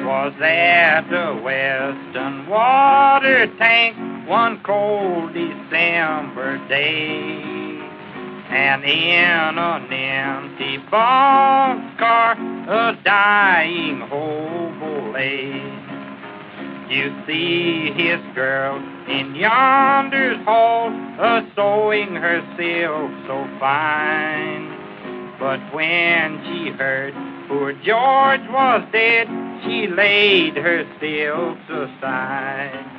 Was at the Western Water Tank one cold December day, and in an empty boxcar a dying hobo lay. You see his girl in yonder's hall, a-sewing her silk so fine. But when she heard poor George was dead, she laid her silks aside.